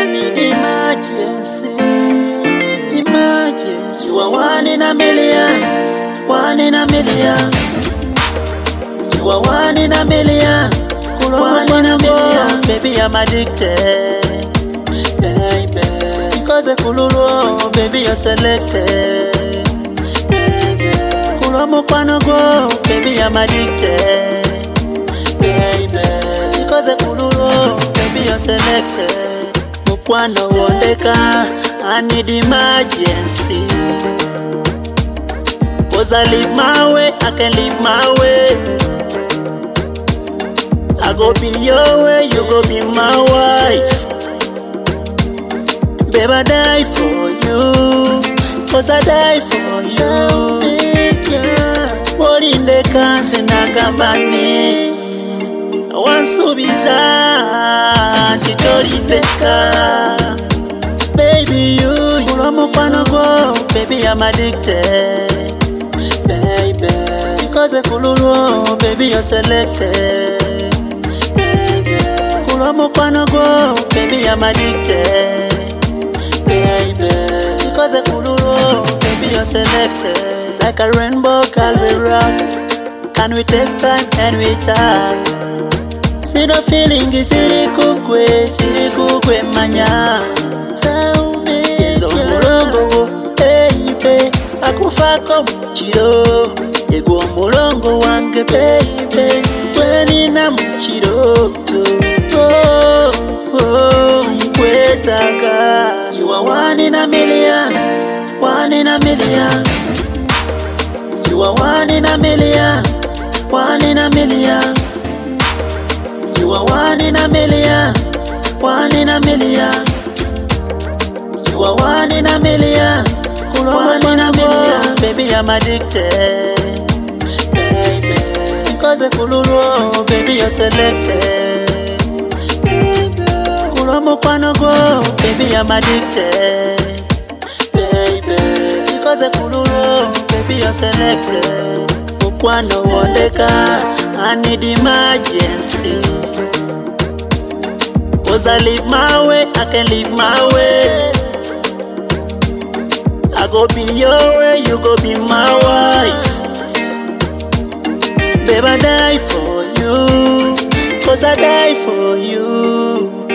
need emergency. Emergency. You are one in a million. One in a million. You are one in a million. One in a million. Baby, I'm addicted. Baby. Because I kuluro, baby, you're selected. Baby. Kulomo kwano go, baby, I'm addicted. Baby. Because I kuluro, baby, you're selected. Mukwano wondeka, I need emergency. Cause I live my way, I can live my way. I go be your way, you go be my wife. Babe, I die for you, cause I die for you. What in the cancer, Nagamani? I want to be sad, Titori Peka. Baby, you don't go, baby, I'm addicted. Baby, because I kuluro, baby, you're selected. Baby, I'm addicted. Baby, because I kuluro, baby, you're selected. Like a rainbow, can we rock? Can we take time and we talk? See the feeling is siri kukwe manya. Tell me, Zomolongo, baby, akufako mchiro. Ego molongo wange, baby, weni na mchiro. You are one in a million, one in a million. You are one in a million, one in a million. You are one in a million, one in a million. You are one in a million, one in a million. Baby, I'm addicted. Baby, because I kuluro, baby, you're selected. Baby, I'm addicted. Baby, because I kuluro, baby, you're selected. Mukwano wondeka, I need emergency. Cause I live my way, I can live my way. I go be your way, you go be my wife. Baby, I die for you, cause I die for you.